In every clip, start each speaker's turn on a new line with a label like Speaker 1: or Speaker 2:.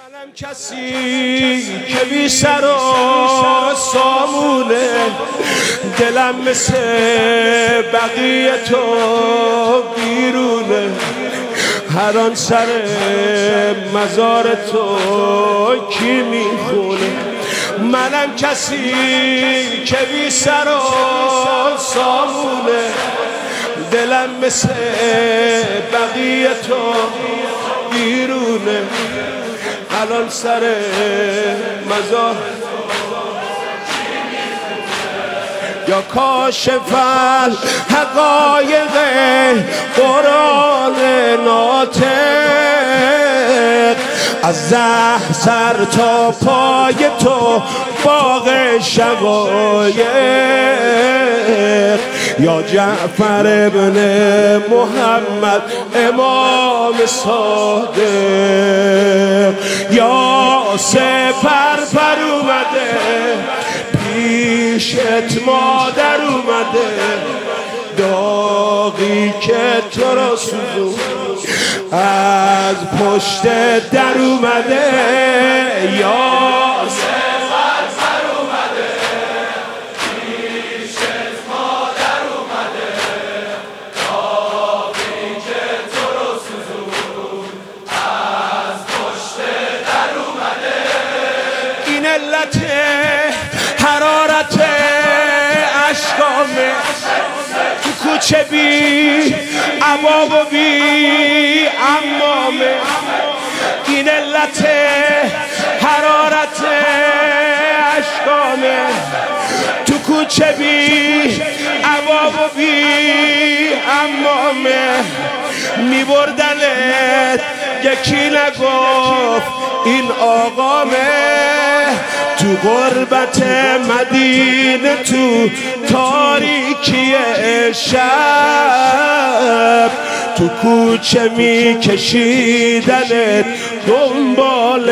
Speaker 1: منم کسی که بی سر و سامونه، دلم مثل بقیه تو بیرونه، هر آن سر مزار تو کی میخونه. منم کسی که بی سر و سامونه، دلم مثل بقیه تو بیرونه، الان سر مزار یا کاشف الحقایق قرآن ناطق، از زهر سر تا پای تو باغ شقایق، یا جعفر ابن محمد امام صادق، یا سپر پر اومده پیشت مادر اومده، داغی که تو را سوزون از پشت در اومده، یا سپر پر اومده پیشت مادر اومده، داغی که تو را سوزون از پشت در اومده. این علت حرارت اشکامه تو کوچه بی عباب و بی عمامه، این علت حرارت اشکامه تو کوچه بی عباب و بی عمامه، میبردنت یکی نگفت این آقامه، تو غربت مدینه تو تاریکی شب، تو کوچه میکشیدنت دنبال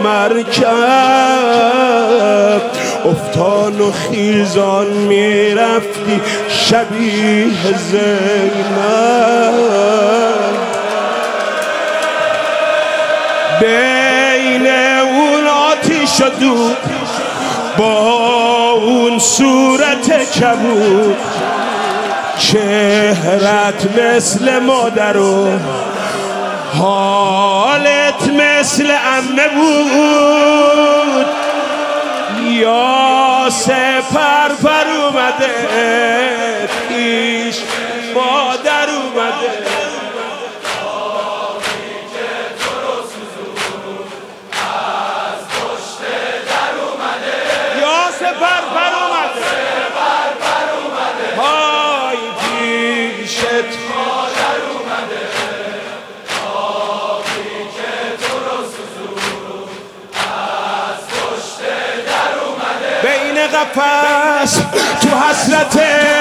Speaker 1: مرکب، افتان و خیزان میرفتی شبیه زینب، بین اون آتیش و دود با اون صورت کبود، چهرت مثل مادر و حالت مثل عمه بود، یا سپر پر اومده پیش مادر اومده، سپر پر اومده های پیشت مادر اومده، آبی که تو رو سوزون از پشت در اومده، بین قفس تو حسرت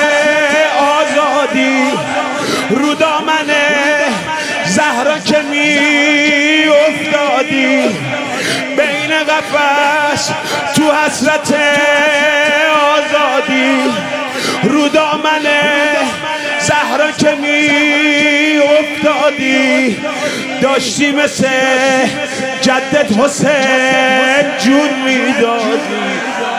Speaker 1: آزادی، رو دامن زهرا که می افتادی، بین قفس تو حسرت آزادی، رو دامن زهرا که می افتادی، داشتی مثل جدت حسین جون میدادی،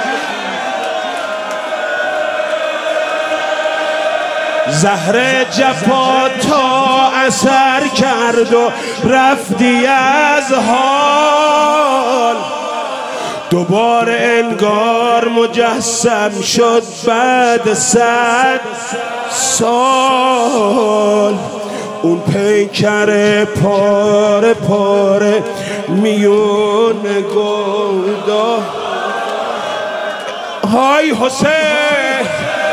Speaker 1: زهر جفا تا اثر کرد و رفتی از حال، دوباره انگار مجسم شد بعد 100 سال، اون پیکر پاره پاره میون گودا، های حسین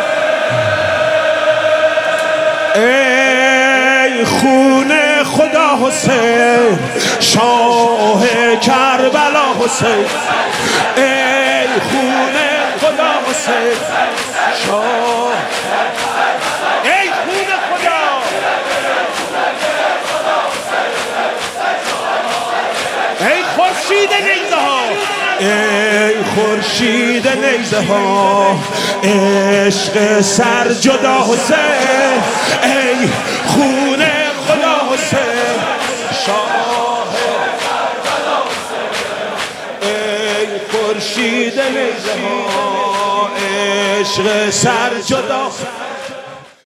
Speaker 1: ای خون خدا حسین، شاه کربلا حسین، ای خون خدا حسین، شاه ای خون خدا، ای خورشید نیزه ها، ای خورشید نیزه ها، عشق سر جدا حسین، ای خون خدا حسین، شاه کربلا حسین، خورشید نیزه ها عشق سر جدا